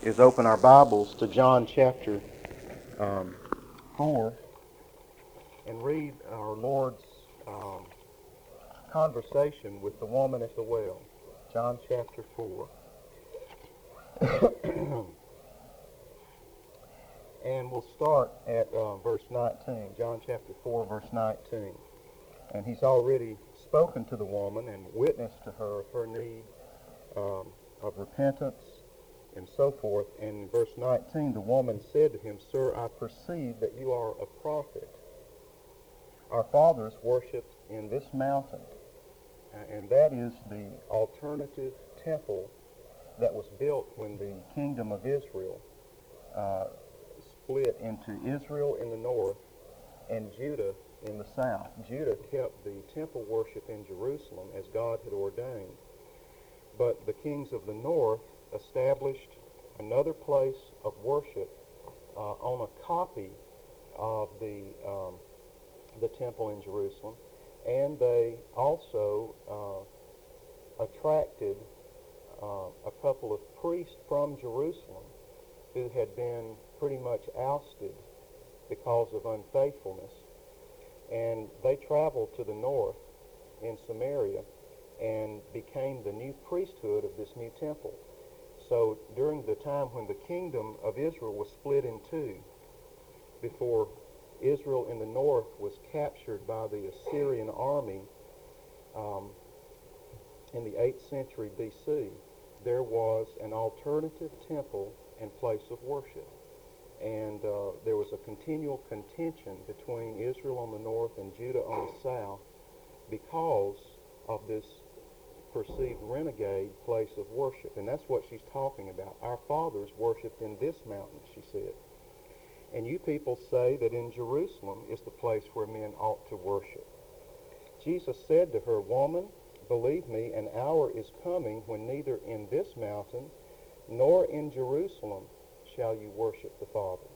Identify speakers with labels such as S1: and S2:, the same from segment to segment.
S1: is open our Bibles to John chapter 4 and read our Lord's conversation with the woman at the well. John chapter 4. And we'll start at verse 19. John chapter 4, verse 19. And he's already spoken to the woman and witnessed to her of her need of repentance and so forth. And in verse 19, the woman said to him, "Sir, I perceive that you are a prophet. Our fathers worshipped in this mountain." And that is the alternative temple that was built when the kingdom of Israel split into Israel in the north and Judah in the south. Judah kept the temple worship in Jerusalem as God had ordained. But the kings of the north established another place of worship on a copy of the temple in Jerusalem, and they also attracted a couple of priests from Jerusalem who had been pretty much ousted because of unfaithfulness, and they traveled to the north in Samaria and became the new priesthood of this new temple. So during the time when the kingdom of Israel was split in two, before Israel in the north was captured by the Assyrian army in the 8th century B.C., there was an alternative temple and place of worship. And there was a continual contention between Israel on the north and Judah on the south because of this perceived renegade place of worship. And that's what she's talking about. Our fathers worshipped in this mountain, she said. And you people say that in Jerusalem is the place where men ought to worship. Jesus said to her, "Woman, believe me, an hour is coming when neither in this mountain nor in Jerusalem shall you worship the Father.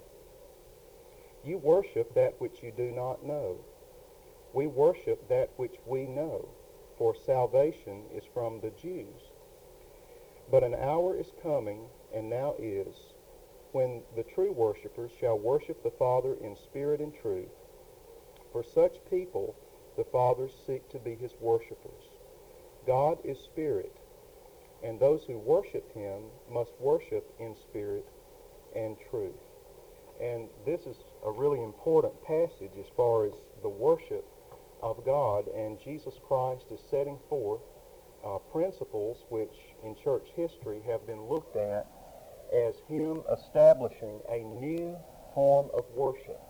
S1: You worship that which you do not know. We worship that which we know, for salvation is from the Jews. But an hour is coming, and now is, when the true worshipers shall worship the Father in spirit and truth. For such people the fathers seek to be his worshipers. God is spirit, and those who worship him must worship in spirit and truth." And this is a really important passage as far as the worship of God, and Jesus Christ is setting forth principles which in church history have been looked at as him establishing a new form of worship,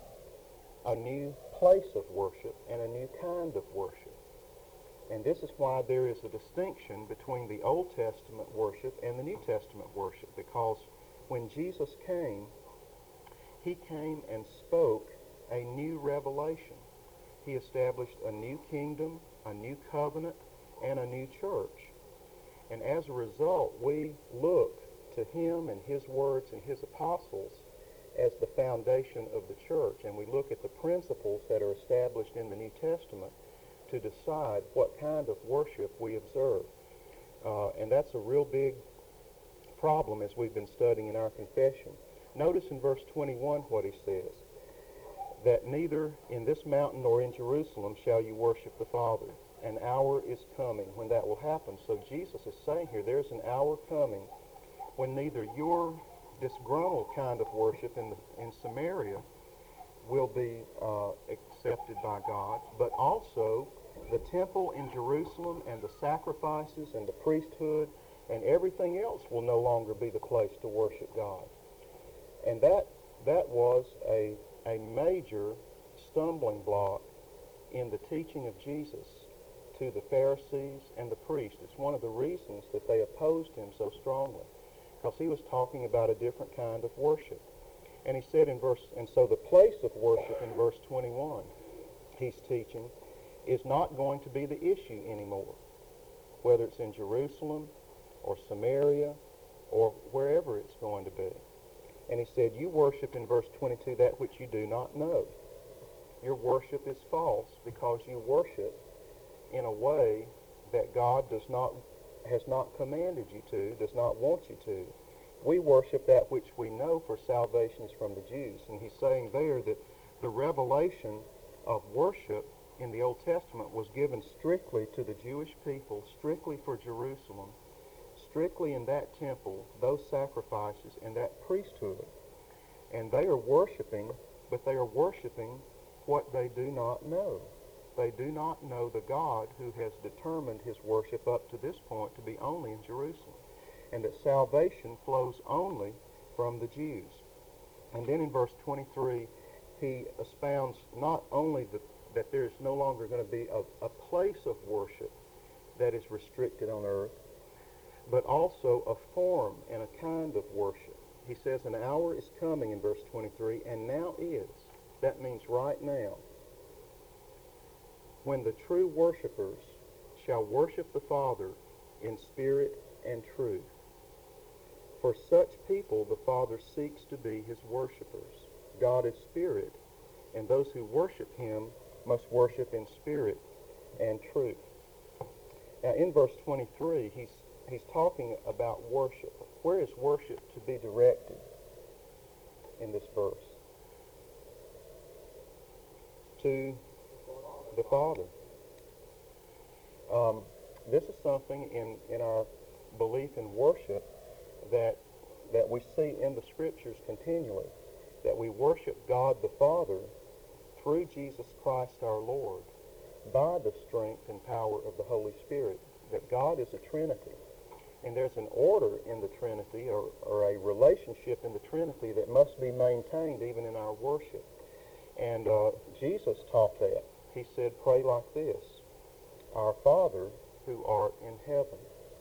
S1: a new place of worship, and a new kind of worship. And this is why there is a distinction between the Old Testament worship and the New Testament worship, because when Jesus came, he came and spoke a new revelation. He established a new kingdom, a new covenant, and a new church. And as a result, we look to him and his words and his apostles as the foundation of the church. And we look at the principles that are established in the New Testament to decide what kind of worship we observe. And that's a real big problem as we've been studying in our confession. Notice in verse 21 what he says, that neither in this mountain nor in Jerusalem shall you worship the Father. An hour is coming when that will happen. So Jesus is saying here, there's an hour coming when neither your disgruntled kind of worship in Samaria will be accepted by God, but also the temple in Jerusalem and the sacrifices and the priesthood and everything else will no longer be the place to worship God. And that was a major stumbling block in the teaching of Jesus to the Pharisees and the priests. It's one of the reasons that they opposed him so strongly, because he was talking about a different kind of worship. And he said and so the place of worship in verse 21, he's teaching, is not going to be the issue anymore, whether it's in Jerusalem or Samaria or wherever it's going to be. And he said, you worship in verse 22 that which you do not know. Your worship is false because you worship in a way that God has not commanded you to, does not want you to. We worship that which we know, for salvation is from the Jews. And he's saying there that the revelation of worship in the Old Testament was given strictly to the Jewish people, strictly for Jerusalem, strictly in that temple, those sacrifices, and that priesthood. And they are worshiping, but they are worshiping what they do not know. They do not know the God who has determined his worship up to this point to be only in Jerusalem, and that salvation flows only from the Jews. And then in verse 23, he expounds not only that there is no longer going to be a place of worship that is restricted on earth, but also a form and a kind of worship. He says, an hour is coming in verse 23, and now is. That means right now, when the true worshipers shall worship the Father in spirit and truth. For such people the Father seeks to be his worshipers. God is spirit, and those who worship him must worship in spirit and truth. Now in verse 23, he's talking about worship. Where is worship to be directed in this verse? To the Father. This is something in our belief in worship that we see in the Scriptures continually, that we worship God the Father through Jesus Christ our Lord by the strength and power of the Holy Spirit, that God is a Trinity. And there's an order in the Trinity, or a relationship in the Trinity that must be maintained even in our worship. And Jesus taught that. He said, pray like this, Our Father who art in heaven,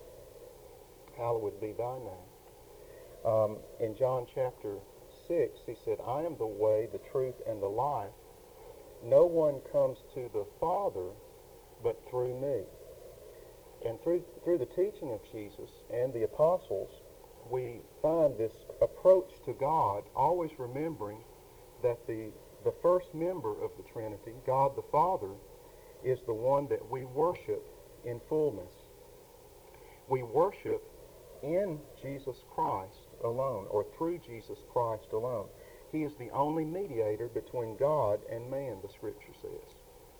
S1: hallowed be thy name. In John chapter 6, he said, I am the way, the truth, and the life. No one comes to the Father but through me. And through the teaching of Jesus and the apostles, we find this approach to God, always remembering that the first member of the Trinity, God the Father, is the one that we worship in fullness. We worship in Jesus Christ alone, or through Jesus Christ alone. He is the only mediator between God and man, the Scripture says.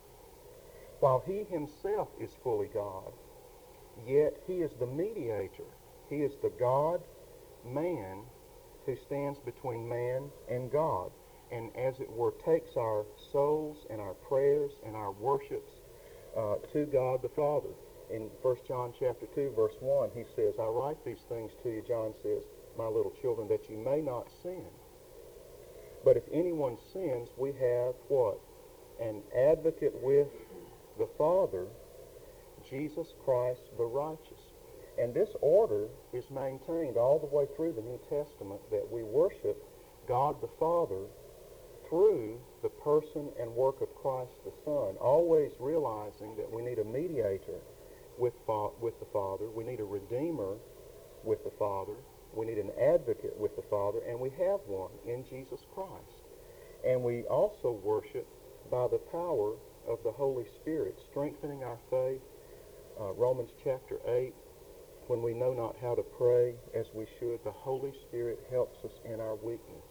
S1: While he himself is fully God, yet he is the mediator. He is the God-man who stands between man and God, and as it were takes our souls and our prayers and our worships to God the Father. In 1 John chapter 2, verse 1, he says, I write these things to you, John says, my little children, that you may not sin. But if anyone sins, we have what? An advocate with the Father, Jesus Christ the righteous. And this order is maintained all the way through the New Testament, that we worship God the Father through the person and work of Christ the Son, always realizing that we need a mediator with the Father, we need a redeemer with the Father, we need an advocate with the Father, and we have one in Jesus Christ. And we also worship by the power of the Holy Spirit, strengthening our faith. Romans chapter 8, when we know not how to pray as we should, the Holy Spirit helps us in our weakness.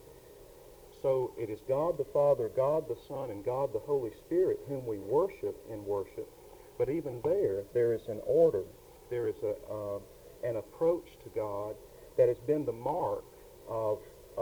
S1: So it is God the Father, God the Son, and God the Holy Spirit whom we worship in worship. But even there is an order. There is an approach to God that has been the mark of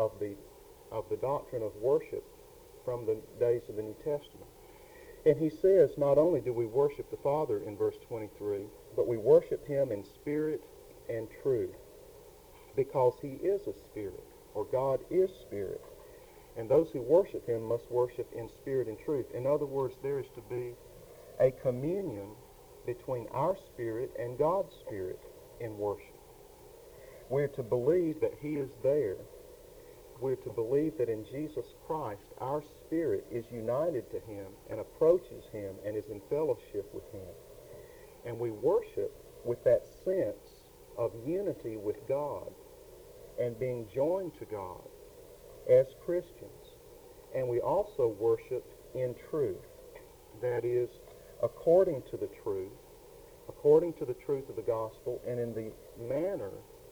S1: the doctrine of worship from the days of the New Testament. And he says, not only do we worship the Father in verse 23, but we worship him in spirit and truth, because he is a spirit, or God is spirit. And those who worship him must worship in spirit and truth. In other words, there is to be a communion between our spirit and God's spirit in worship. We're to believe that he is there. We're to believe that in Jesus Christ, our spirit is united to him and approaches him and is in fellowship with him. And we worship with that sense of unity with God and being joined to God as Christians. And we also worship in truth. That is, according to the truth of the gospel, and in the manner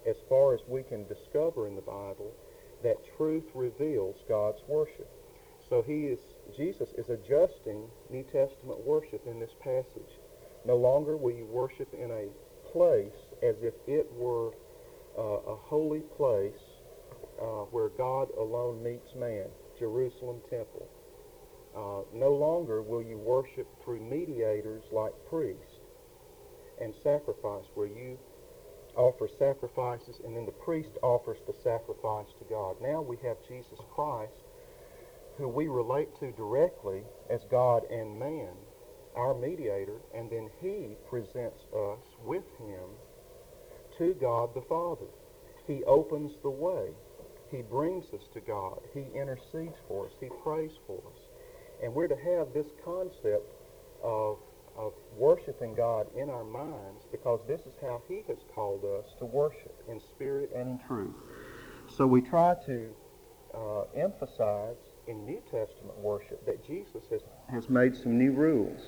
S1: as far as we can discover in the Bible, that truth reveals God's worship. So Jesus is adjusting New Testament worship in this passage. No longer will you worship in a place as if it were a holy place where God alone meets man, Jerusalem temple. No longer will you worship through mediators like priests and sacrifice, where you offer sacrifices and then the priest offers the sacrifice to God. Now we have Jesus Christ, who we relate to directly as God and man, our mediator, and then he presents us with him to God the Father. He opens the way. He brings us to God. He intercedes for us. He prays for us. And we're to have this concept of worshiping God in our minds, because this is how he has called us to worship, in spirit and in truth. So we try to emphasize in New Testament worship that Jesus has made some new rules.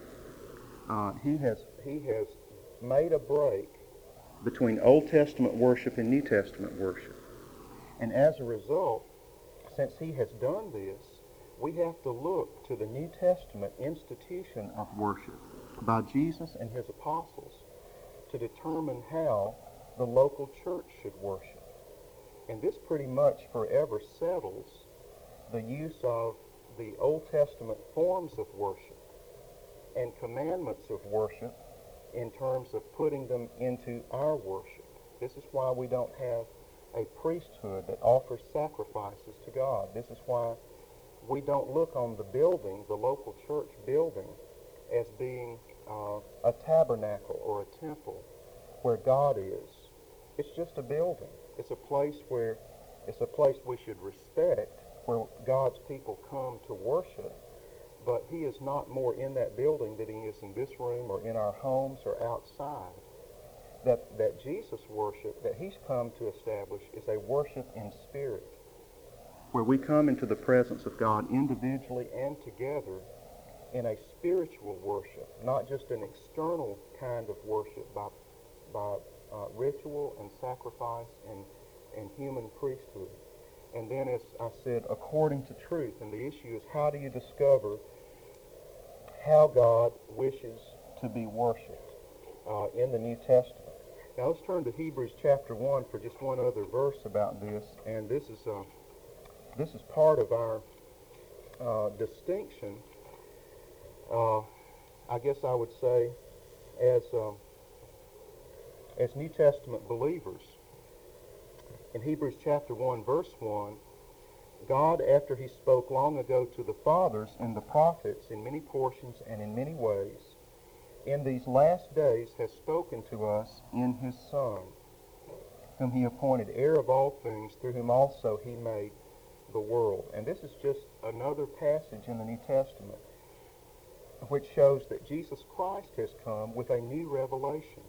S1: He has made a break between Old Testament worship and New Testament worship. And as a result, since he has done this, we have to look to the New Testament institution of worship by Jesus and his apostles to determine how the local church should worship. And this pretty much forever settles the use of the Old Testament forms of worship and commandments of worship in terms of putting them into our worship. This is why we don't have a priesthood that offers sacrifices to God. This is why we don't look on the building, the local church building, as being a tabernacle or a temple where God is. It's just a building. It's a place we should respect, where God's people come to worship. But he is not more in that building than he is in this room or in our homes or outside. That Jesus worship that he's come to establish is a worship in spirit, where we come into the presence of God individually and together in a spiritual worship, not just an external kind of worship by ritual and sacrifice and human priesthood. And then, as I said, according to truth. And the issue is, how do you discover how God wishes to be worshipped in the New Testament? Now let's turn to Hebrews chapter 1 for just one other verse about this. And this is part of our distinction, I guess I would say, as New Testament believers. In Hebrews chapter 1, verse 1, God, after he spoke long ago to the fathers and the prophets in many portions and in many ways, in these last days has spoken to us in his Son, whom he appointed heir of all things, through whom also he made the world. And this is just another passage in the New Testament which shows that Jesus Christ has come with a new revelation.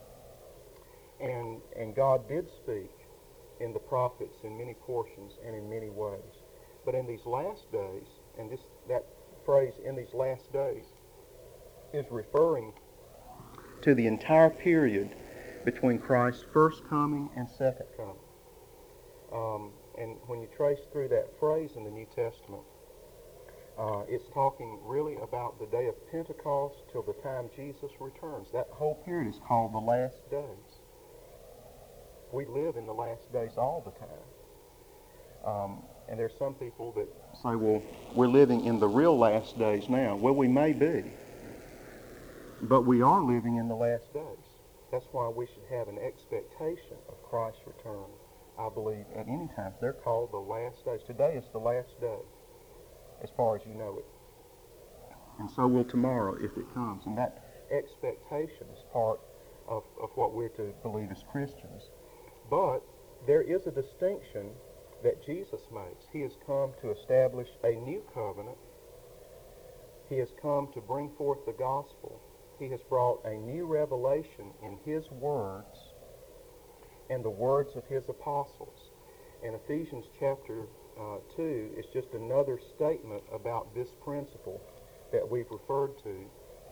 S1: And God did speak in the prophets in many portions and in many ways. But in these last days, and that phrase, in these last days, is referring to the entire period between Christ's first coming and second coming. And when you trace through that phrase in the New Testament, it's talking really about the day of Pentecost till the time Jesus returns. That whole period is called the last days. We live in the last days all the time. And there's some people that say, well, we're living in the real last days now. Well, we may be. But we are living in the last days. That's why we should have an expectation of Christ's return, I believe, at any time. They're called the last days. Today is the last day, as far as you know it. And so will tomorrow if it comes. And that expectation is part of what we're to believe as Christians. But there is a distinction that Jesus makes. He has come to establish a new covenant. He has come to bring forth the gospel. He has brought a new revelation in his words and the words of his apostles. And Ephesians chapter 2 is just another statement about this principle that we've referred to,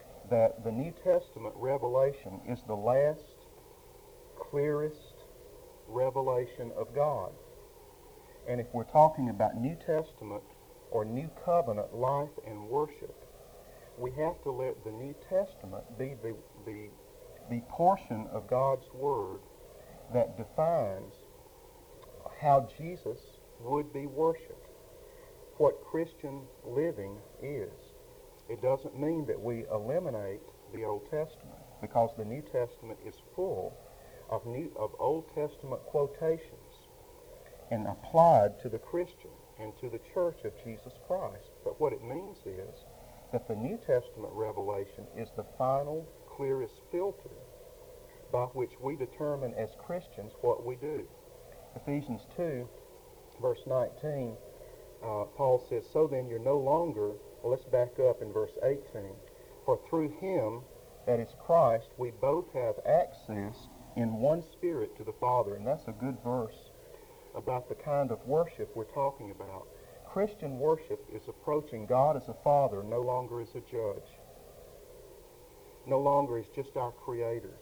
S1: that the New Testament revelation is the last, clearest, revelation of God. And if we're talking about New Testament or New Covenant life and worship, we have to let the New Testament be the portion of God's Word that defines how Jesus would be worshipped, what Christian living is. It doesn't mean that we eliminate the Old Testament, because the New Testament is full of Old Testament quotations and applied to the Christian and to the church of Jesus Christ. But what it means is that the New Testament revelation is the final, clearest filter by which we determine as Christians what we do. Ephesians 2, verse 19, Paul says, "So then you're no longer," well, let's back up in verse 18, "For through him," that is Christ, "we both have access in one Spirit to the Father." And that's a good verse about the kind of worship we're talking about. Christian worship is approaching God as a Father, no longer as a judge, no longer as just our Creator,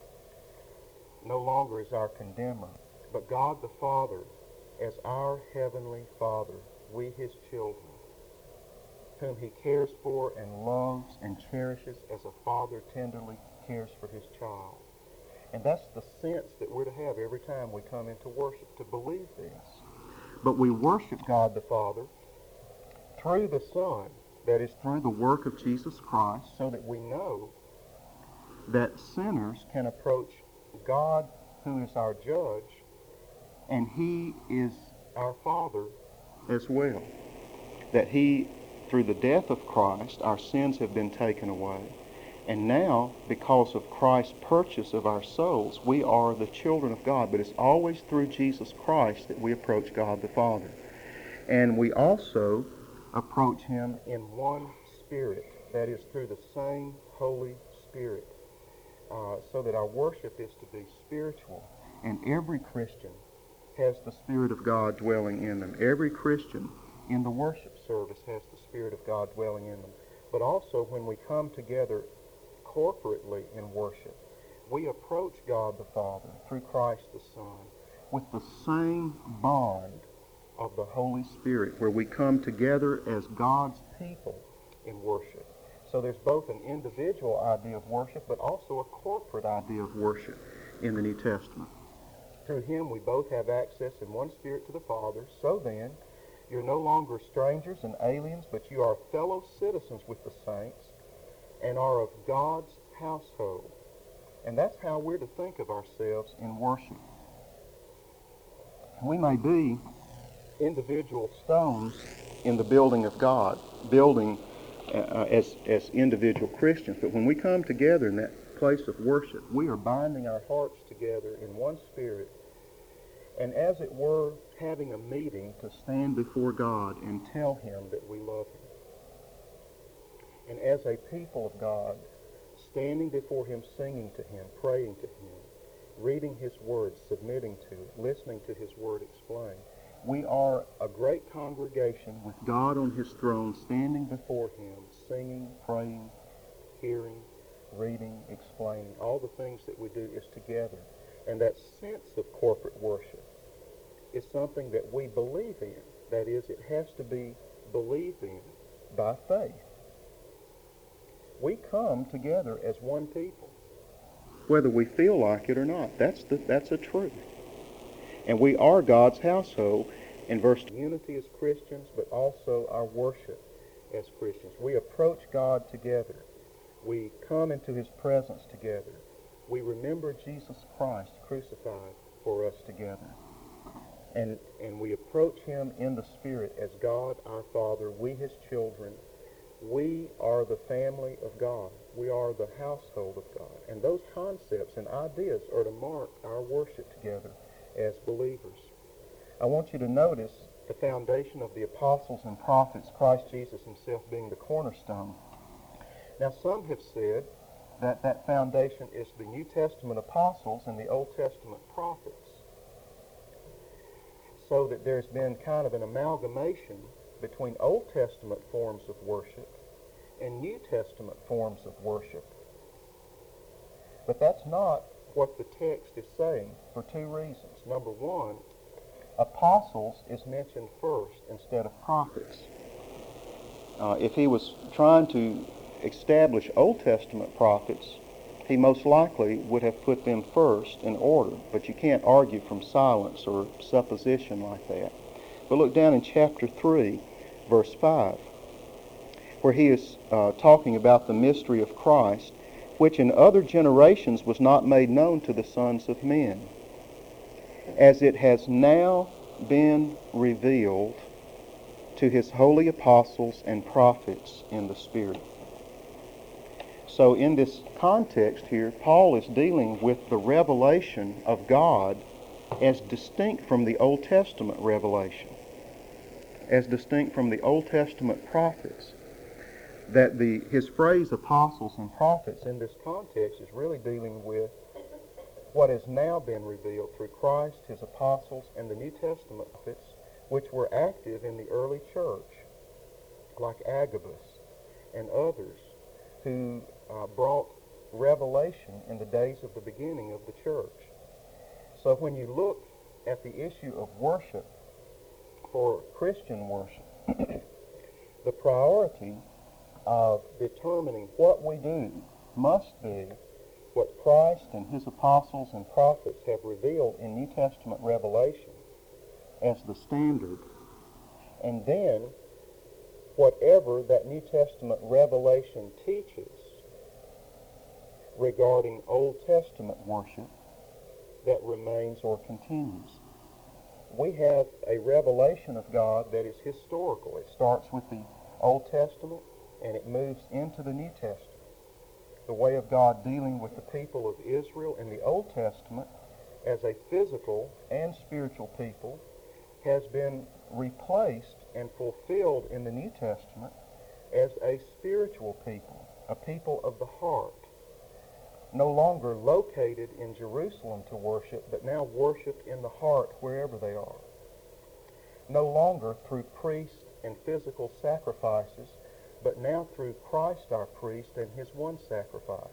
S1: no longer as our condemner, but God the Father as our Heavenly Father, we His children, whom He cares for and loves and cherishes as a father tenderly cares for his child. And that's the sense that we're to have every time we come into worship, to believe this. But we worship God the Father through the Son, that is, through the work of Jesus Christ, so that we know that sinners can approach God, who is our judge, and He is our Father as well. That He, through the death of Christ, our sins have been taken away. And now, because of Christ's purchase of our souls, we are the children of God. But it's always through Jesus Christ that we approach God the Father. And we also approach Him in one Spirit, that is, through the same Holy Spirit, so that our worship is to be spiritual. And every Christian has the Spirit of God dwelling in them. Every Christian in the worship service has the Spirit of God dwelling in them. But also when we come together corporately in worship, we approach God the Father through Christ the Son with the same bond of the Holy Spirit, where we come together as God's people in worship. So there's both an individual idea of worship, but also a corporate idea of worship in the New Testament. Through Him we both have access in one Spirit to the Father. So then, you're no longer strangers and aliens, but you are fellow citizens with the saints and are of God's household. And that's how we're to think of ourselves in worship. We may be individual stones in the building of God, building as individual Christians, but when we come together in that place of worship, we are binding our hearts together in one Spirit, and as it were, having a meeting to stand before God and tell Him that we love Him. And as a people of God, standing before Him, singing to Him, praying to Him, reading His Word, submitting to it, listening to His Word explained, we are a great congregation with God on His throne, standing before Him, singing, praying, hearing, reading, explaining. All the things that we do is together. And that sense of corporate worship is something that we believe in. That is, it has to be believed in by faith. We come together as one people, whether we feel like it or not. That's a truth. And we are God's household, in verse unity as Christians, but also our worship as Christians. We approach God together. We come into His presence together. We remember Jesus Christ crucified for us together. And we approach Him in the Spirit as God our Father, we His children. We are the family of God. We are the household of God. And those concepts and ideas are to mark our worship together as believers. I want you to notice the foundation of the apostles and prophets, Christ Jesus Himself being the cornerstone. Now, some have said that that foundation is the New Testament apostles and the Old Testament prophets, so that there's been kind of an amalgamation between Old Testament forms of worship and New Testament forms of worship. But that's not what the text is saying for two reasons. Number one, apostles is mentioned first instead of prophets. If he was trying to establish Old Testament prophets, he most likely would have put them first in order, but you can't argue from silence or supposition like that. But look down in chapter 3, verse 5, where he is talking about the mystery of Christ, which in other generations was not made known to the sons of men, as it has now been revealed to his holy apostles and prophets in the Spirit. So in this context here, Paul is dealing with the revelation of God as distinct from the Old Testament revelation, as distinct from the Old Testament prophets. That his phrase apostles and prophets in this context is really dealing with what has now been revealed through Christ, his apostles, and the New Testament prophets, which were active in the early church, like Agabus and others, who brought revelation in the days of the beginning of the church. So when you look at the issue of worship, for Christian worship, the priority of determining what we do must be what Christ and his apostles and prophets have revealed in New Testament revelation as the standard, and then whatever that New Testament revelation teaches regarding Old Testament worship that remains or continues. We have a revelation of God that is historical. It starts with the Old Testament and it moves into the New Testament. The way of God dealing with the people of Israel in the Old Testament as a physical and spiritual people has been replaced and fulfilled in the New Testament as a spiritual people, a people of the heart, no longer located in Jerusalem to worship, but now worshiped in the heart wherever they are. No longer through priest and physical sacrifices, but now through Christ our priest and his one sacrifice.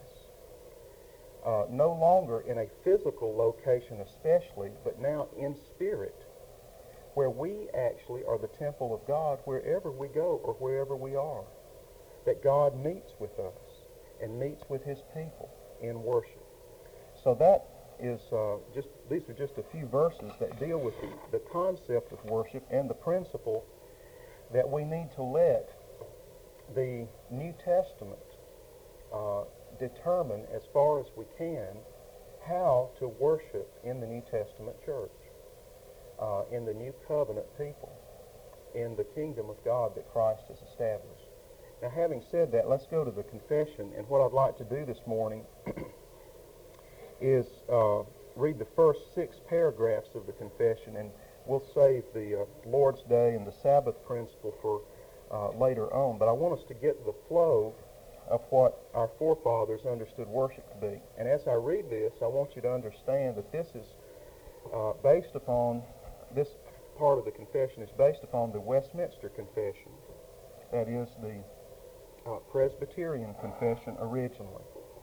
S1: No longer in a physical location especially, but now in spirit, where we actually are the temple of God wherever we go or wherever we are. That God meets with us and meets with his people in worship. So that is these are just a few verses that deal with the concept of worship and the principle that we need to let the New Testament determine as far as we can how to worship in the New Testament church, in the new covenant people, in the kingdom of God that Christ has established. Now, having said that, let's go to the confession, and what I'd like to do this morning is read the first 6 paragraphs of the confession, and we'll save the Lord's Day and the Sabbath principle for later on. But I want us to get the flow of what our forefathers understood worship to be. And as I read this, I want you to understand that this is based upon, this part of the confession is based upon the Westminster Confession. That is the Presbyterian Confession originally.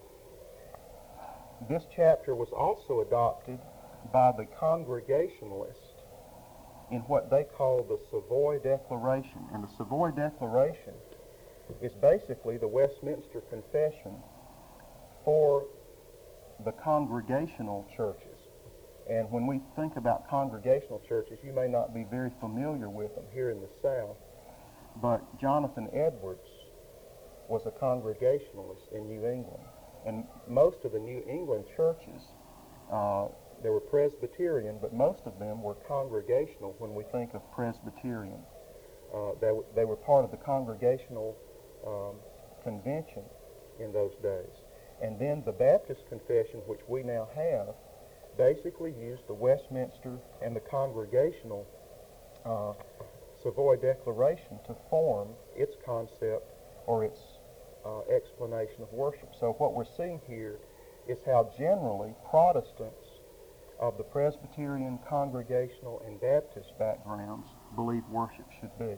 S1: This chapter was also adopted by the Congregationalists in what they call the Savoy Declaration. And the Savoy Declaration is basically the Westminster Confession for the Congregational churches. And when we think about Congregational churches, you may not be very familiar with them here in the South, but Jonathan Edwards was a Congregationalist in New England. And most of the New England churches, they were Presbyterian, but most of them were Congregational when we think of Presbyterian. They were part of the Congregational Convention in those days. And then the Baptist Confession, which we now have, basically used the Westminster and the Congregational Savoy Declaration to form its concept or its explanation of worship. So what we're seeing here is how generally Protestants of the Presbyterian, Congregational, and Baptist backgrounds believe worship should be.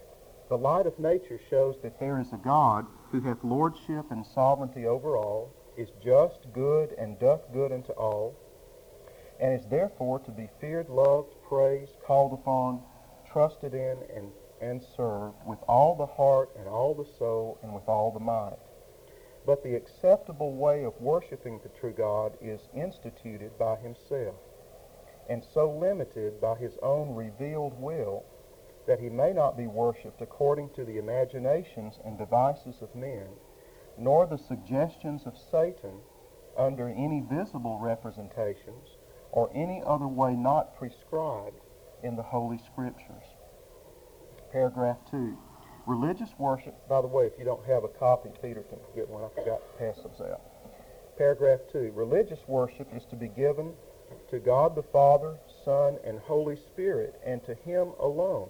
S1: The light of nature shows that there is a God who hath lordship and sovereignty over all, is just, good, and doth good unto all, and is therefore to be feared, loved, praised, called upon, trusted in, and served with all the heart and all the soul and with all the might. But the acceptable way of worshiping the true God is instituted by himself, and so limited by his own revealed will that he may not be worshipped according to the imaginations and devices of men, nor the suggestions of Satan under any visible representations or any other way not prescribed in the Holy Scriptures. Paragraph 2. Religious worship, by the way, if you don't have a copy, Peter can get one. I forgot to pass those out. Paragraph 2. Religious worship is to be given to God the Father, Son, and Holy Spirit, and to him alone,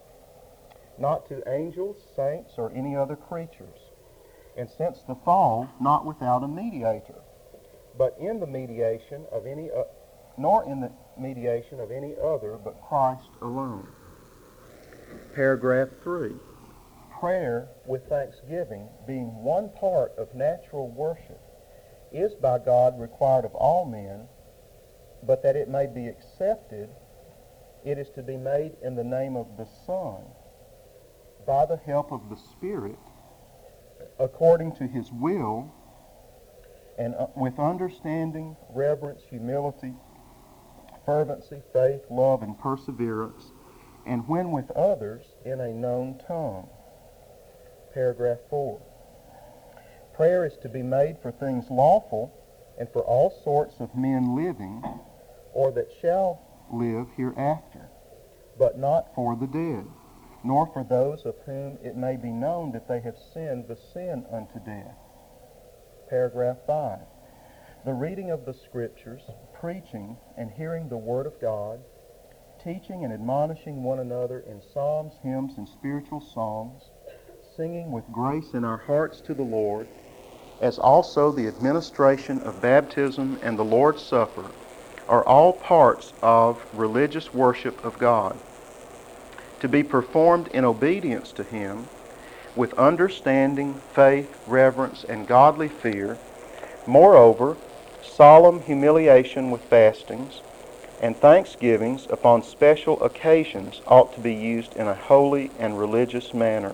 S1: not to angels, saints, or any other creatures. And since the fall, not without a mediator, but in the mediation of any, nor in the mediation of any other, but Christ alone. Paragraph 3. Prayer with thanksgiving, being one part of natural worship, is by God required of all men, but that it may be accepted, it is to be made in the name of the Son, by the help of the Spirit, according to his will, and with understanding, reverence, humility, fervency, faith, love, and perseverance, and when with others, in a known tongue. Paragraph 4. Prayer is to be made for things lawful and for all sorts of men living, or that shall live hereafter, but not for the dead, nor for those of whom it may be known that they have sinned the sin unto death. Paragraph 5. The reading of the Scriptures, preaching and hearing the Word of God, teaching and admonishing one another in psalms, hymns, and spiritual songs, singing with grace in our hearts to the Lord, as also the administration of baptism and the Lord's Supper, are all parts of religious worship of God, to be performed in obedience to him, with understanding, faith, reverence, and godly fear. Moreover, solemn humiliation with fastings, and thanksgivings upon special occasions ought to be used in a holy and religious manner.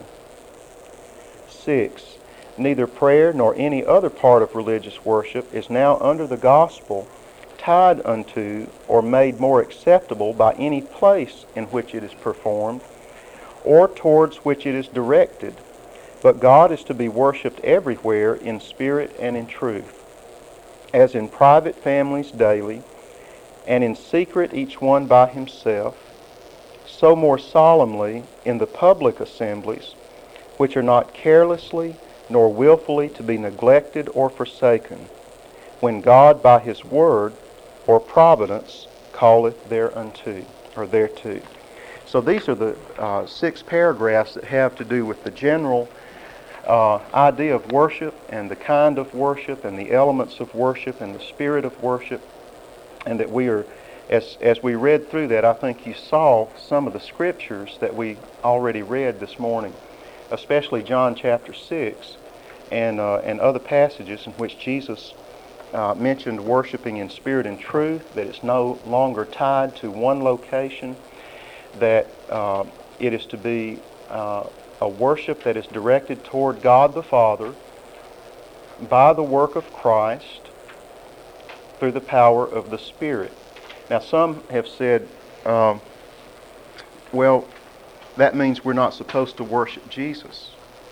S1: 6. Neither prayer nor any other part of religious worship is now under the gospel tied unto or made more acceptable by any place in which it is performed or towards which it is directed, but God is to be worshipped everywhere in spirit and in truth, as in private families daily, and in secret each one by himself, so more solemnly in the public assemblies, which are not carelessly nor willfully to be neglected or forsaken, when God by his word or providence calleth thereunto, or thereto. So these are the 6 paragraphs that have to do with the general idea of worship and the kind of worship and the elements of worship and the spirit of worship, and that we are, as we read through that, I think you saw some of the scriptures that we already read this morning, especially John chapter 6 and other passages in which Jesus mentioned worshiping in spirit and truth, that it's no longer tied to one location, that it is to be a worship that is directed toward God the Father by the work of Christ through the power of the Spirit. Now some have said, well, that means we're not supposed to worship Jesus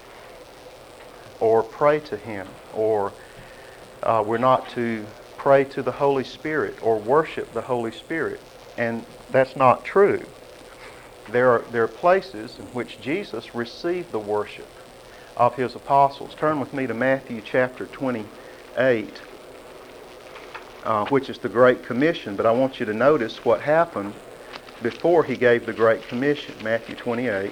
S1: or pray to him, or we're not to pray to the Holy Spirit or worship the Holy Spirit. And that's not true. There are places in which Jesus received the worship of his apostles. Turn with me to Matthew chapter 28, which is the Great Commission. But I want you to notice what happened before he gave the Great Commission. Matthew 28.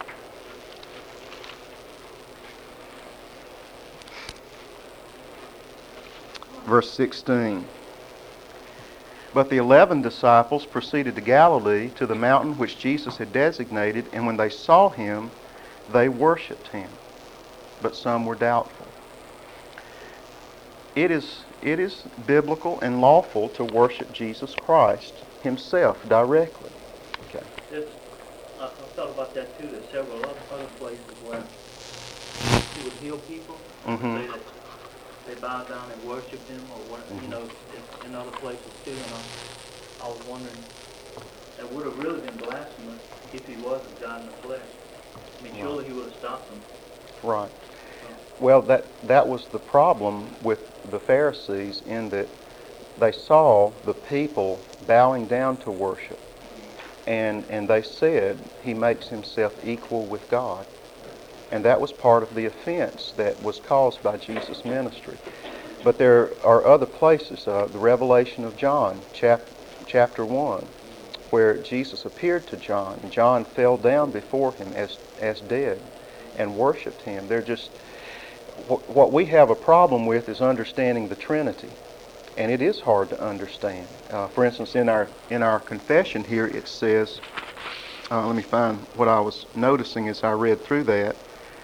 S1: Verse 16. But the 11 disciples proceeded to Galilee, to the mountain which Jesus had designated, and when they saw him, they worshipped him. But some were doubtful. it is biblical and lawful to worship Jesus Christ himself directly. Okay.
S2: I've thought about that too. There's several other places where he would heal people.
S1: Mm-hmm.
S2: Say that they bow down and worship him, or what, it's in other places too. And I was wondering, that would have really been blasphemous if he was a God in the flesh. I mean, surely he would have stopped them.
S1: Right. Well, that was the problem with the Pharisees, in that they saw the people bowing down to worship, and they said he makes himself equal with God. And that was part of the offense that was caused by Jesus' ministry. But there are other places, the Revelation of John, chapter 1, where Jesus appeared to John, and John fell down before him as dead and worshipped him. They're just, what we have a problem with is understanding the Trinity, and it is hard to understand. For instance, in our confession here, it says, let me find what I was noticing as I read through that.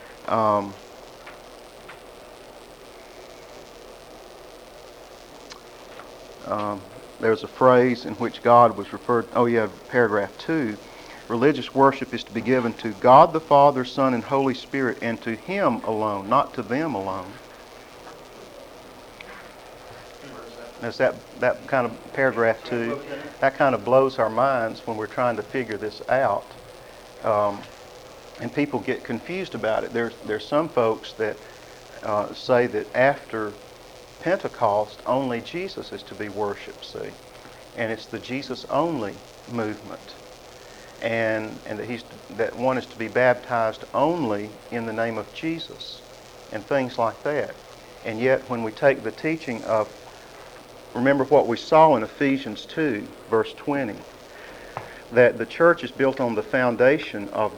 S1: There's a phrase in which God was referred, paragraph 2. Religious worship is to be given to God the Father, Son, and Holy Spirit, and to Him alone, not to them alone. There's that kind of paragraph 2. That kind of blows our minds when we're trying to figure this out. And people get confused about it. There's some folks that say that after Pentecost, only Jesus is to be worshipped, see? And it's the Jesus only movement. And that one is to be baptized only in the name of Jesus, and things like that. And yet when we take the teaching of, remember what we saw in Ephesians 2, verse 20, that the church is built on the foundation of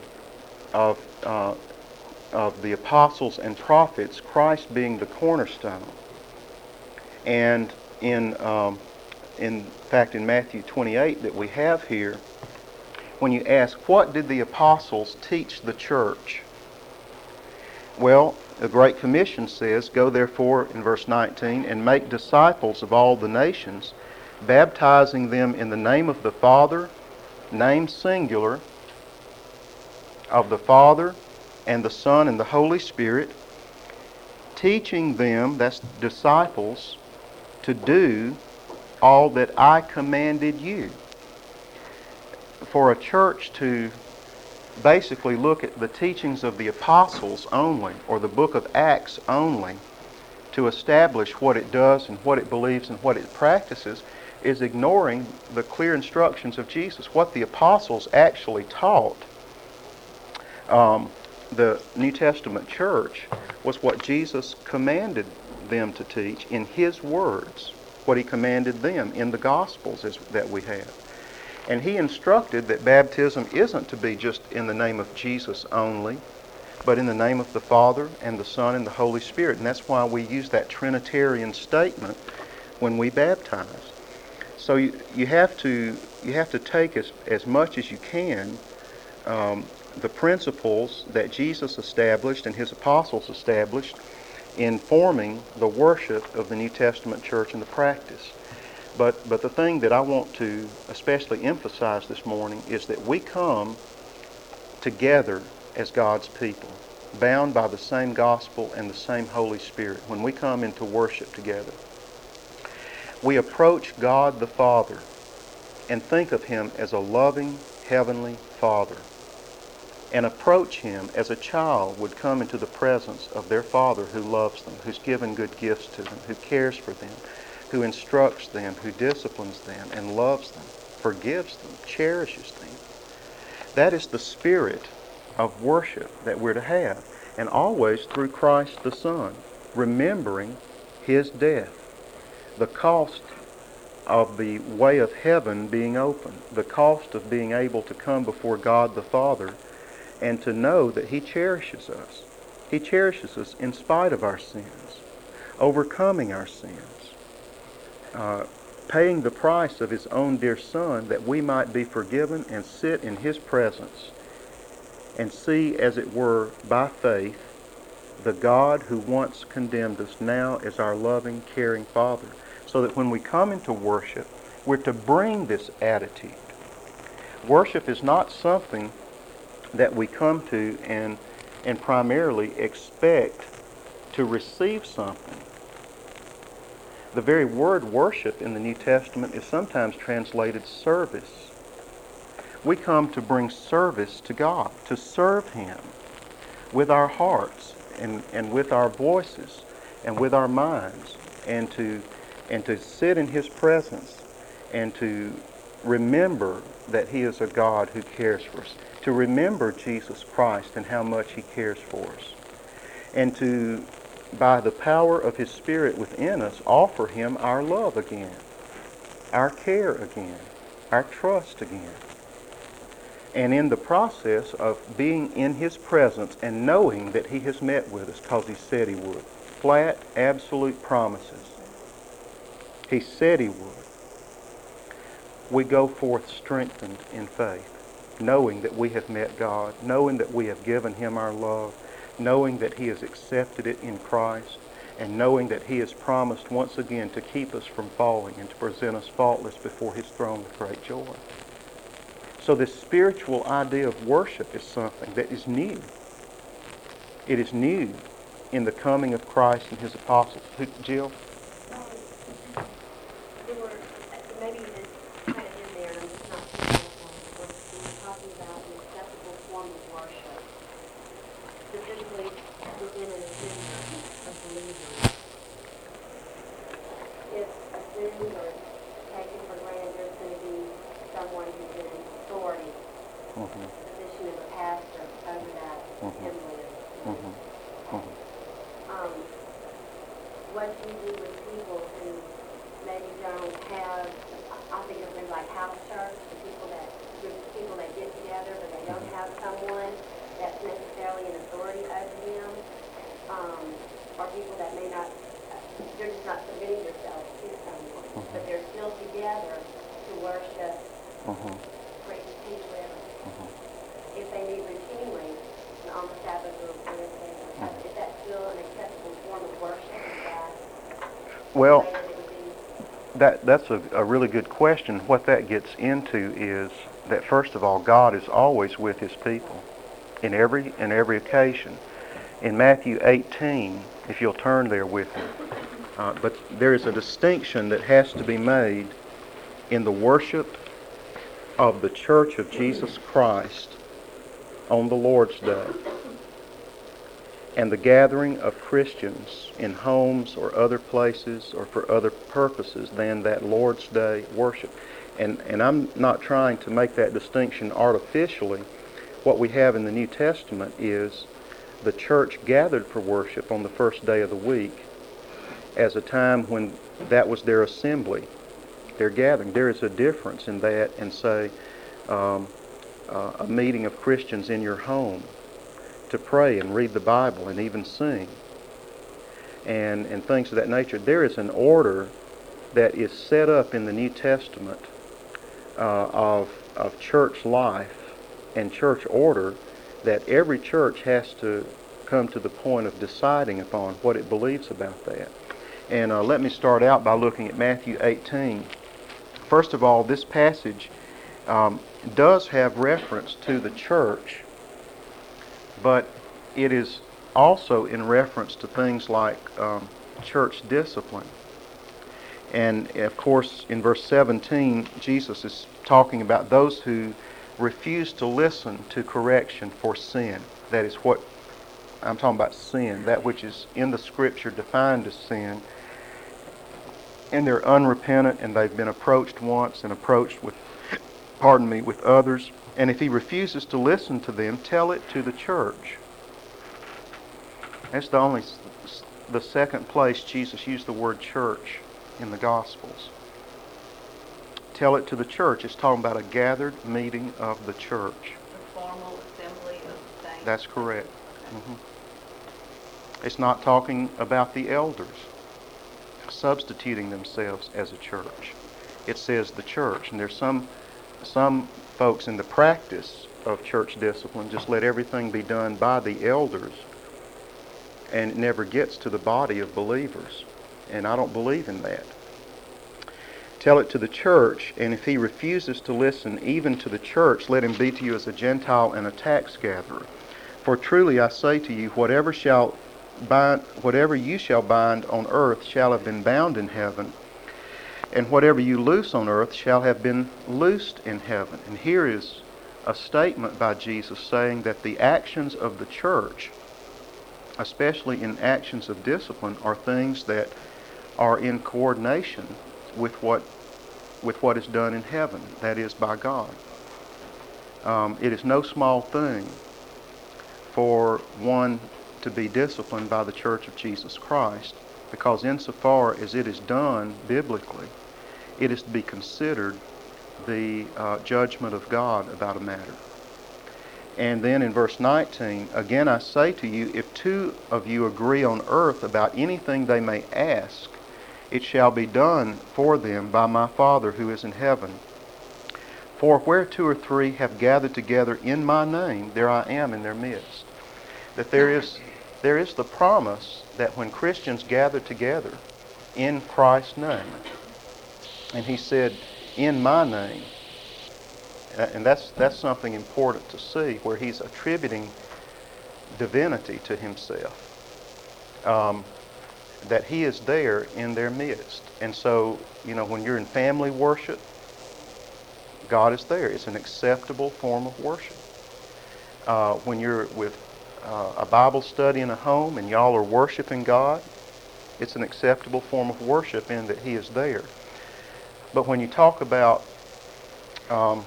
S1: the apostles and prophets, Christ being the cornerstone. And in fact, in Matthew 28 that we have here, when you ask, what did the apostles teach the church? Well, the Great Commission says, go therefore, in verse 19, and make disciples of all the nations, baptizing them in the name of the Father, name singular, of the Father and the Son and the Holy Spirit, teaching them, that's disciples, to do all that I commanded you. For a church to basically look at the teachings of the apostles only, or the book of Acts only, to establish what it does and what it believes and what it practices, is ignoring the clear instructions of Jesus. What the apostles actually taught the New Testament church was what Jesus commanded them to teach in His words, what He commanded them in the Gospels that we have. And He instructed that baptism isn't to be just in the name of Jesus only, but in the name of the Father and the Son and the Holy Spirit. And that's why we use that Trinitarian statement when we baptize. So you have to take as much as you can the principles that Jesus established and His apostles established in forming the worship of the New Testament church and the practice. But the thing that I want to especially emphasize this morning is that we come together as God's people, bound by the same gospel and the same Holy Spirit. When we come into worship together, we approach God the Father and think of Him as a loving Heavenly Father, and approach Him as a child would come into the presence of their Father who loves them, who's given good gifts to them, who cares for them, who instructs them, who disciplines them, and loves them, forgives them, cherishes them. That is the spirit of worship that we're to have, and always through Christ the Son, remembering His death, the cost of the way of heaven being open, the cost of being able to come before God the Father and to know that He cherishes us. He cherishes us in spite of our sins, overcoming our sins, paying the price of His own dear Son that we might be forgiven and sit in His presence and see, as it were, by faith, the God who once condemned us now is our loving, caring Father. So that when we come into worship, we're to bring this attitude. Worship is not something that we come to and primarily expect to receive something. The very word worship in the New Testament is sometimes translated service. We come to bring service to God, to serve Him with our hearts and with our voices and with our minds, and to sit in His presence and to remember that He is a God who cares for us, to remember Jesus Christ and how much He cares for us, and to, by the power of His Spirit within us, offer Him our love again, our care again, our trust again. And in the process of being in His presence and knowing that He has met with us because He said He would, flat, absolute promises, He said He would, we go forth strengthened in faith, knowing that we have met God, knowing that we have given Him our love, knowing that He has accepted it in Christ, and knowing that He has promised once again to keep us from falling and to present us faultless before His throne with great joy. So this spiritual idea of worship is something that is new. It is new in the coming of Christ and His apostles. Jill?
S3: There were, maybe it's kind of in there, and I'm just not sure what we were talking about an acceptable form of worship, specifically within an assembly of believers. If assumed or taken for granted there's going to be someone who's in authority, the position of a pastor over that assembly. What do you do with people who maybe don't have, I think of things like house church, groups of people that get together, but they don't have someone that's necessarily an authority over them, or people that may not, they're just not submitting themselves to someone, but they're still together to worship, praise, teach, whatever. If they meet routinely on the Sabbath or Wednesday, is that still an acceptable form of worship?
S1: Well, that's a really good question. What that gets into is that, first of all, God is always with His people in every occasion. In Matthew 18, if you'll turn there with me, but there is a distinction that has to be made in the worship of the Church of Jesus Christ on the Lord's Day and the gathering of Christians in homes or other places or for other purposes than that Lord's Day worship. And I'm not trying to make that distinction artificially. What we have in the New Testament is the church gathered for worship on the first day of the week as a time when that was their assembly, their gathering. There is a difference in that and, say, a meeting of Christians in your home to pray and read the Bible and even sing and things of that nature. There is an order that is set up in the New Testament of church life and church order that every church has to come to the point of deciding upon what it believes about that. And let me start out by looking at Matthew 18. First of all, this passage does have reference to the church, but it is also in reference to things like church discipline. And of course, in verse 17, Jesus is talking about those who refuse to listen to correction for sin. That is what I'm talking about, sin, that which is in the Scripture defined as sin. And they're unrepentant, and they've been approached once and approached with others. And if he refuses to listen to them, tell it to the church. That's the second place Jesus used the word church in the Gospels. Tell it to the church. It's talking about a gathered meeting of the church.
S4: The formal assembly of the saints.
S1: That's correct. It's not talking about the elders substituting themselves as a church. It says the church. And there's some folks in the practice of church discipline just let everything be done by the elders. and it never gets to the body of believers. And I don't believe in that. Tell it to the church, and if he refuses to listen even to the church, let him be to you as a Gentile and a tax gatherer. For truly I say to you, whatever you shall bind on earth shall have been bound in heaven, and whatever you loose on earth shall have been loosed in heaven. And here is a statement by Jesus saying that the actions of the church, especially in actions of discipline, are things that are in coordination with what is done in heaven, that is, by God. It is no small thing for one to be disciplined by the Church of Jesus Christ, because insofar as it is done biblically, it is to be considered the judgment of God about a matter. And then in verse 19, again I say to you, if two of you agree on earth about anything they may ask, it shall be done for them by my Father who is in heaven. For where two or three have gathered together in my name, there I am in their midst. That there is the promise that when Christians gather together in Christ's name, and he said, in my name, and that's something important to see, where he's attributing divinity to himself. That he is there in their midst. And so, when you're in family worship, God is there. It's an acceptable form of worship. When you're with a Bible study in a home and y'all are worshiping God, it's an acceptable form of worship in that he is there. But when you talk about the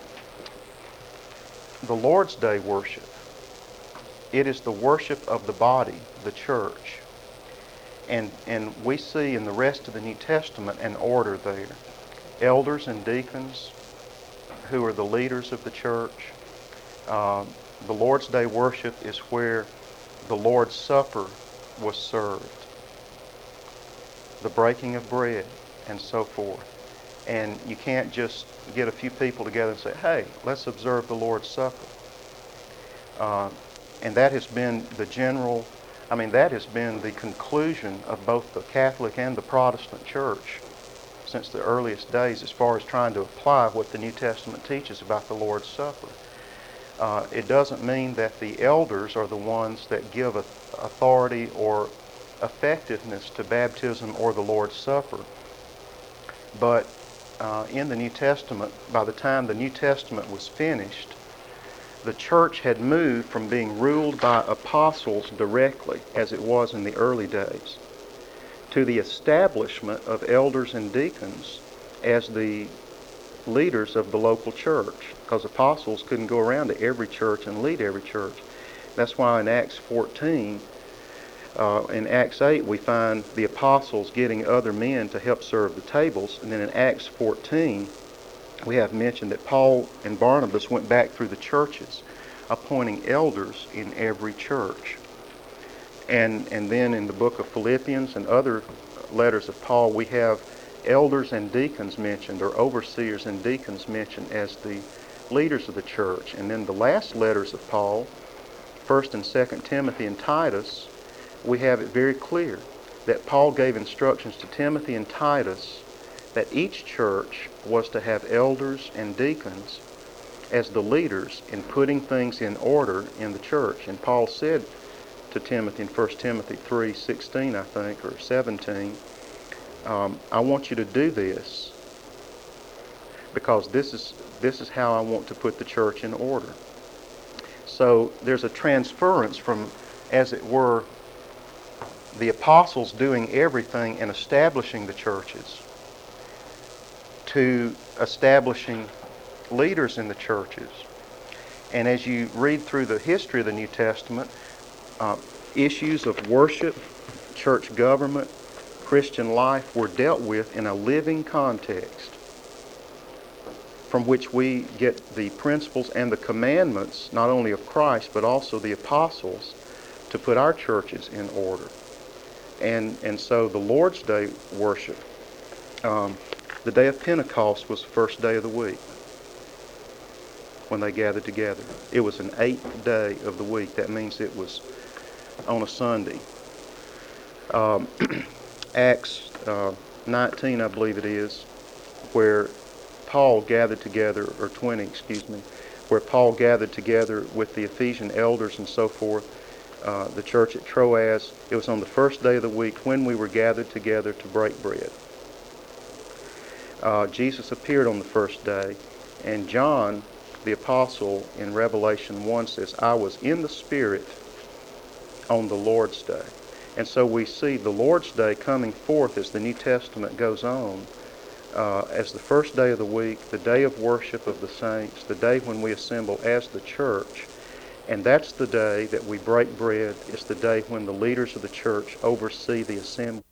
S1: Lord's Day worship, it is the worship of the body, the church. And we see in the rest of the New Testament an order there. Elders and deacons, who are the leaders of the church. The Lord's Day worship is where the Lord's Supper was served. The breaking of bread and so forth. And you can't just get a few people together and say, hey, let's observe the Lord's Supper. And that has been that has been the conclusion of both the Catholic and the Protestant church since the earliest days, as far as trying to apply what the New Testament teaches about the Lord's Supper. It doesn't mean that the elders are the ones that give authority or effectiveness to baptism or the Lord's Supper. But in the New Testament, by the time the New Testament was finished, the church had moved from being ruled by apostles directly, as it was in the early days, to the establishment of elders and deacons as the leaders of the local church, because apostles couldn't go around to every church and lead every church. That's why in Acts 14, in Acts 8, we find the apostles getting other men to help serve the tables. And then in Acts 14, we have mentioned that Paul and Barnabas went back through the churches, appointing elders in every church. And then in the book of Philippians and other letters of Paul, we have elders and deacons mentioned, or overseers and deacons mentioned as the leaders of the church. And then the last letters of Paul, 1st and 2nd Timothy and Titus, we have it very clear that Paul gave instructions to Timothy and Titus that each church was to have elders and deacons as the leaders in putting things in order in the church. And Paul said to Timothy in 1 Timothy 3:16, I think, or 17, I want you to do this because this is how I want to put the church in order. So there's a transference from, as it were, the apostles doing everything and establishing the churches to establishing leaders in the churches. And as you read through the history of the New Testament, issues of worship, church government, Christian life were dealt with in a living context from which we get the principles and the commandments, not only of Christ, but also the apostles, to put our churches in order. And so the Lord's Day worship, the day of Pentecost was the first day of the week when they gathered together. It was an 8th day of the week. That means it was on a Sunday. um, Acts 19, I believe it is, where Paul gathered together, or 20, excuse me, where Paul gathered together with the Ephesian elders and so forth, the church at Troas. It was on the first day of the week when we were gathered together to break bread. Jesus appeared on the first day, and John, the apostle, in Revelation 1 says, I was in the Spirit on the Lord's day. And so we see the Lord's day coming forth as the New Testament goes on, as the first day of the week, the day of worship of the saints, the day when we assemble as the church. And that's the day that we break bread. It's the day when the leaders of the church oversee the assembly.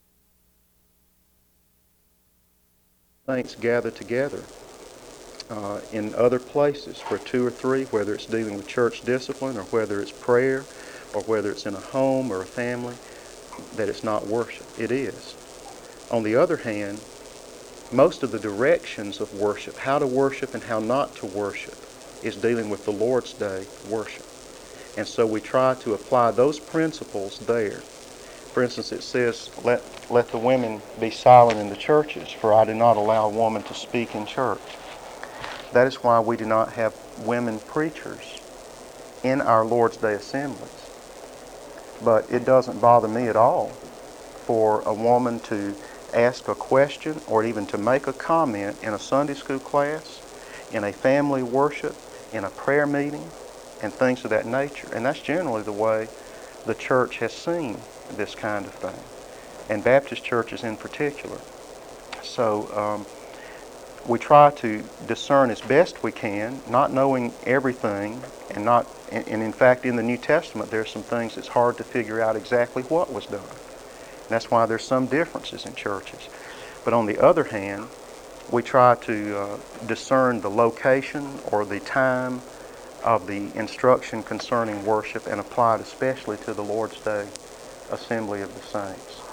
S1: Saints gather together in other places for 2 or 3, whether it's dealing with church discipline or whether it's prayer or whether it's in a home or a family, that it's not worship. It is. On the other hand, most of the directions of worship, how to worship and how not to worship, is dealing with the Lord's Day worship. And so we try to apply those principles there. For instance, it says, let the women be silent in the churches, for I do not allow a woman to speak in church. That is why we do not have women preachers in our Lord's Day assemblies. But it doesn't bother me at all for a woman to ask a question or even to make a comment in a Sunday school class, in a family worship, in a prayer meeting, and things of that nature. And that's generally the way the church has seen this kind of thing, and Baptist churches in particular. So we try to discern as best we can, not knowing everything, and in fact in the New Testament there's some things it's hard to figure out exactly what was done. And that's why there's some differences in churches. But on the other hand, we try to discern the location or the time of the instruction concerning worship and apply it especially to the Lord's Day assembly of the saints.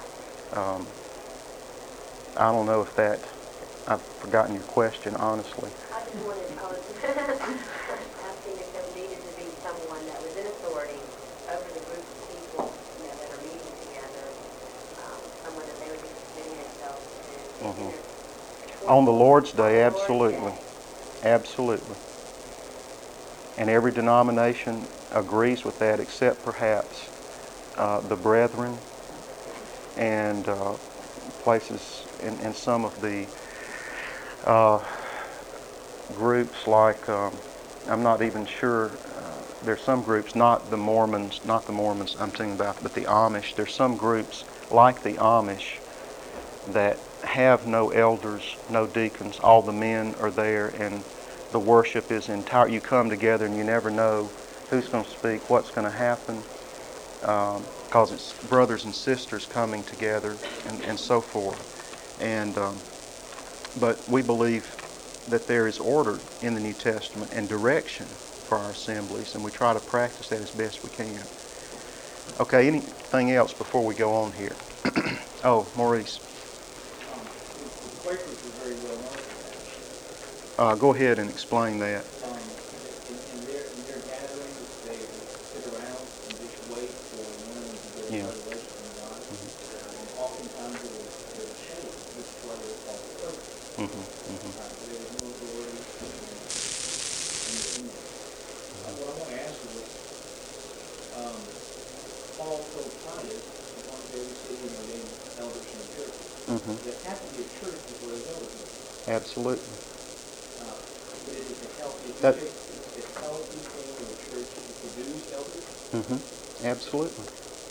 S1: I don't know if that, I've forgotten your question, honestly.
S3: I just wanted to asking if there needed to be someone that was in authority over the group of people, that are meeting together, someone that they would be considering themselves to.
S1: On the Lord's Day, absolutely. Absolutely. And every denomination agrees with that, except perhaps the Brethren and places in some of the groups like, I'm not even sure, there's some groups, not the Mormons I'm thinking about, but the Amish. There's some groups like the Amish that have no elders, no deacons. All the men are there, and the worship is entire. You come together and you never know who's going to speak, what's going to happen, because it's brothers and sisters coming together and so forth. And but we believe that there is order in the New Testament and direction for our assemblies, and we try to practice that as best we can. Okay, anything else before we go on here? Oh, Maurice.
S5: The Quakers were very well known for that.
S1: Go ahead and explain that.
S5: In their gatherings, they would sit around and just wait for women to get a revelation from God. And oftentimes they would shake, which is why they were called the Quakers. There was no authority in the kingdom. What I want to ask you is, Paul told Titus, he wanted to receive and ordain elders in the church. There has to be a church before there's elders.
S1: Absolutely.
S5: But is it a healthy thing in the church to produce elders?
S1: Absolutely.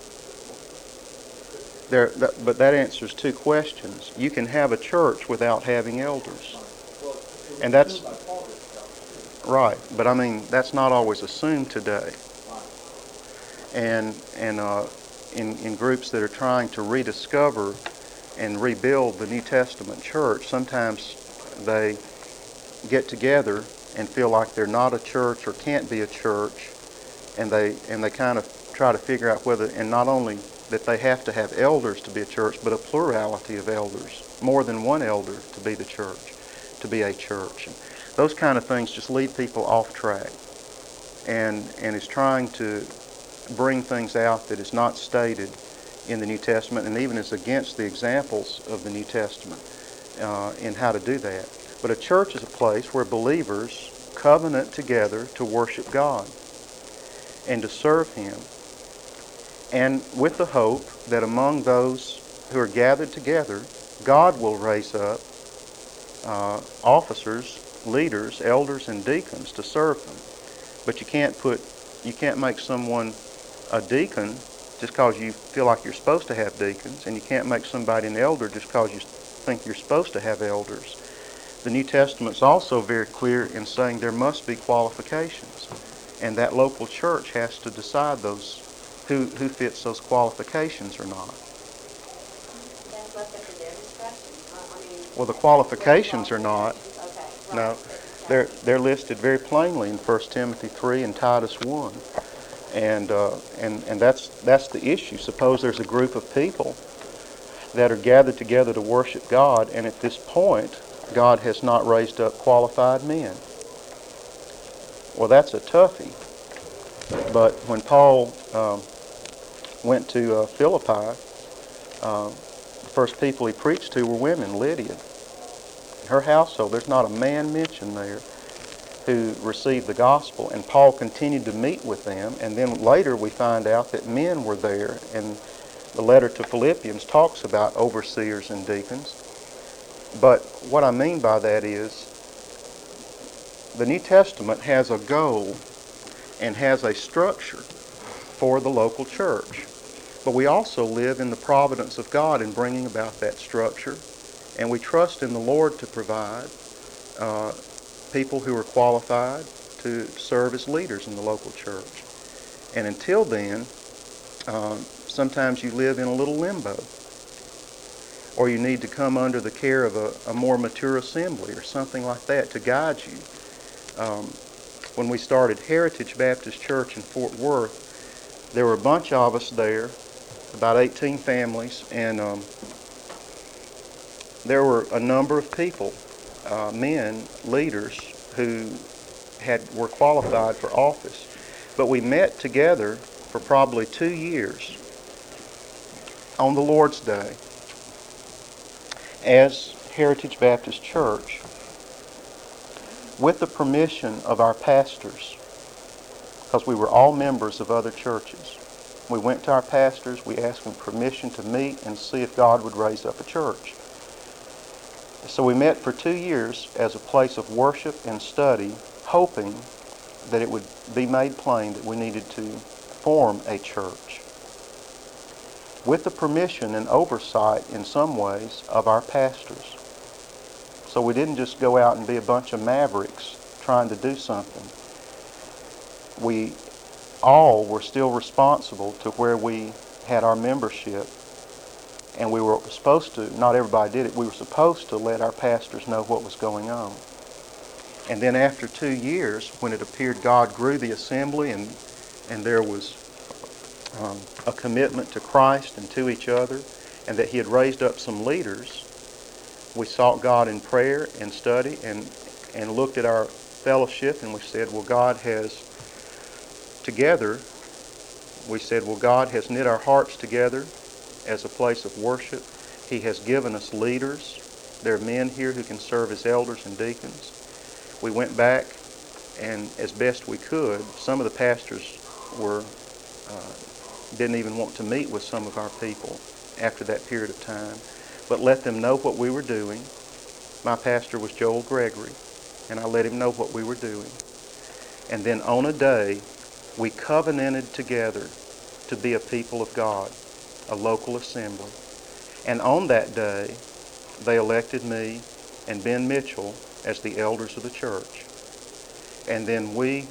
S1: But that answers 2 questions. You can have a church without having elders.
S5: Well,
S1: And that's
S5: by Paul himself.
S1: right. But I mean, that's not always assumed today. And in groups that are trying to rediscover and rebuild the New Testament church, sometimes they get together and feel like they're not a church or can't be a church, and they kind of try to figure out whether, and not only that they have to have elders to be a church, but a plurality of elders, more than one elder to be the church, to be a church. And those kind of things just lead people off track, and is trying to bring things out that is not stated in the New Testament, and even is against the examples of the New Testament in how to do that. But a church is a place where believers covenant together to worship God and to serve Him, and with the hope that among those who are gathered together, God will raise up officers, leaders, elders, and deacons to serve them. But you can't make someone a deacon just because you feel like you're supposed to have deacons, and you can't make somebody an elder just because you think you're supposed to have elders. The New Testament's also very clear in saying there must be qualifications, and that local church has to decide those who fits those qualifications or not.
S3: That's left up to their discretion.
S1: Well, the qualifications are not.
S3: Okay,
S1: No,
S3: right.
S1: they're listed very plainly in 1 Timothy 3 and Titus 1, and that's the issue. Suppose there's a group of people that are gathered together to worship God, and at this point, God has not raised up qualified men. Well, that's a toughie. But when Paul went to Philippi, the first people he preached to were women. Lydia, her household, there's not a man mentioned there who received the gospel, and Paul continued to meet with them, and then later we find out that men were there, and the letter to Philippians talks about overseers and deacons. But what I mean by that is the New Testament has a goal and has a structure for the local church. But we also live in the providence of God in bringing about that structure, and we trust in the Lord to provide people who are qualified to serve as leaders in the local church. And until then, sometimes you live in a little limbo, or you need to come under the care of a more mature assembly or something like that to guide you. When we started Heritage Baptist Church in Fort Worth, there were a bunch of us there, about 18 families, and there were a number of people, men, leaders, who were qualified for office. But we met together for probably 2 years on the Lord's Day as Heritage Baptist Church with the permission of our pastors, because we were all members of other churches. We went to our pastors, we asked them permission to meet and see if God would raise up a church. So we met for 2 years as a place of worship and study, hoping that it would be made plain that we needed to form a church, with the permission and oversight in some ways of our pastors. So we didn't just go out and be a bunch of mavericks trying to do something. We all were still responsible to where we had our membership, and we were supposed to, not everybody did it, we were supposed to let our pastors know what was going on. And then after 2 years, when it appeared God grew the assembly and there was a commitment to Christ and to each other, and that He had raised up some leaders, we sought God in prayer and study and looked at our fellowship, and we said, well, God has knit our hearts together as a place of worship. He has given us leaders. There are men here who can serve as elders and deacons. We went back, and as best we could, some of the pastors didn't even want to meet with some of our people after that period of time, but let them know what we were doing. My pastor was Joel Gregory, and I let him know what we were doing. And then on a day, we covenanted together to be a people of God, a local assembly. And on that day, they elected me and Ben Mitchell as the elders of the church. And then we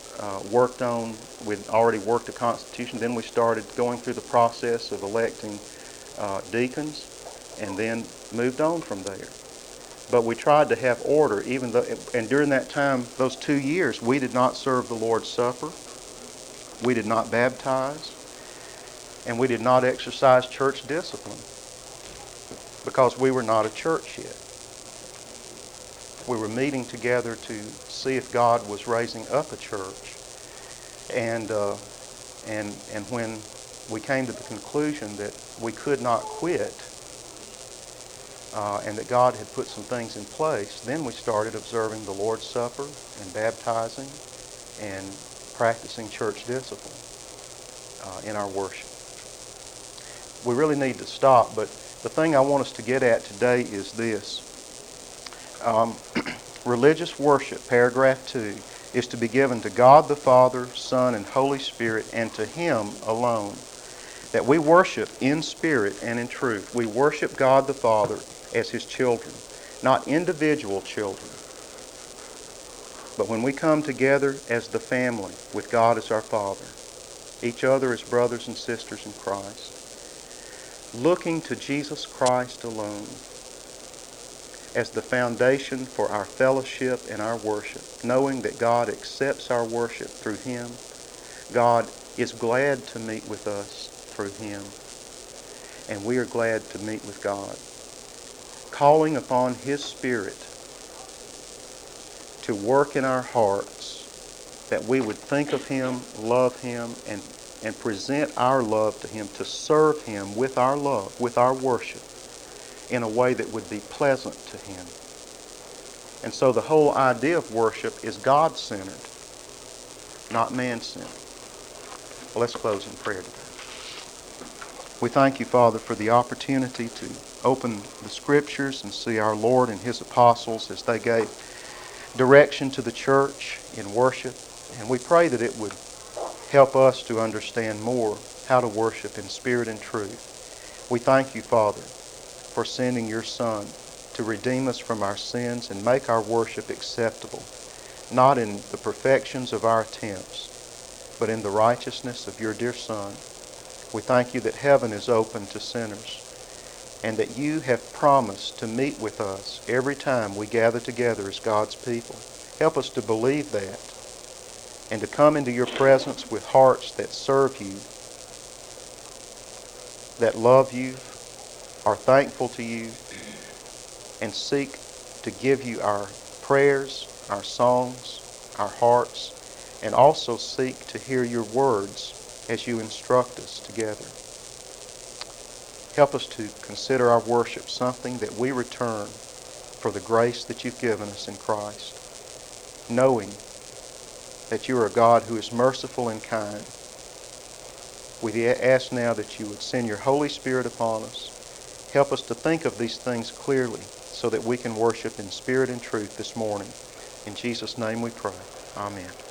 S1: we'd already worked a constitution, then we started going through the process of electing deacons, and then moved on from there. But we tried to have order, and during that time, those 2 years, we did not serve the Lord's Supper, we did not baptize, and we did not exercise church discipline, because we were not a church yet. We were meeting together to see if God was raising up a church. And when we came to the conclusion that we could not quit, and that God had put some things in place. Then we started observing the Lord's Supper and baptizing and practicing church discipline in our worship. We really need to stop, but the thing I want us to get at today is this. Religious worship, paragraph 2, is to be given to God the Father, Son, and Holy Spirit, and to Him alone. That we worship in spirit and in truth. We worship God the Father as His children, not individual children. But when we come together as the family, with God as our Father, each other as brothers and sisters in Christ, looking to Jesus Christ alone as the foundation for our fellowship and our worship, knowing that God accepts our worship through Him. God is glad to meet with us through Him, and we are glad to meet with God. Calling upon His Spirit to work in our hearts, that we would think of Him, love Him, and present our love to Him, to serve Him with our love, with our worship, in a way that would be pleasant to Him. And so the whole idea of worship is God-centered, not man-centered. Well, let's close in prayer today. We thank You, Father, for the opportunity to open the Scriptures and see our Lord and His apostles as they gave direction to the church in worship. And we pray that it would help us to understand more how to worship in spirit and truth. We thank You, Father, for sending Your Son to redeem us from our sins and make our worship acceptable, not in the perfections of our attempts, but in the righteousness of Your dear Son. We thank You that heaven is open to sinners, and that You have promised to meet with us every time we gather together as God's people. Help us to believe that, and to come into Your presence with hearts that serve You, that love You, are thankful to You, and seek to give You our prayers, our songs, our hearts, and also seek to hear Your words as You instruct us together. Help us to consider our worship something that we return for the grace that You've given us in Christ, knowing that You are a God who is merciful and kind. We ask now that You would send Your Holy Spirit upon us. Help us to think of these things clearly so that we can worship in spirit and truth this morning. In Jesus' name we pray. Amen.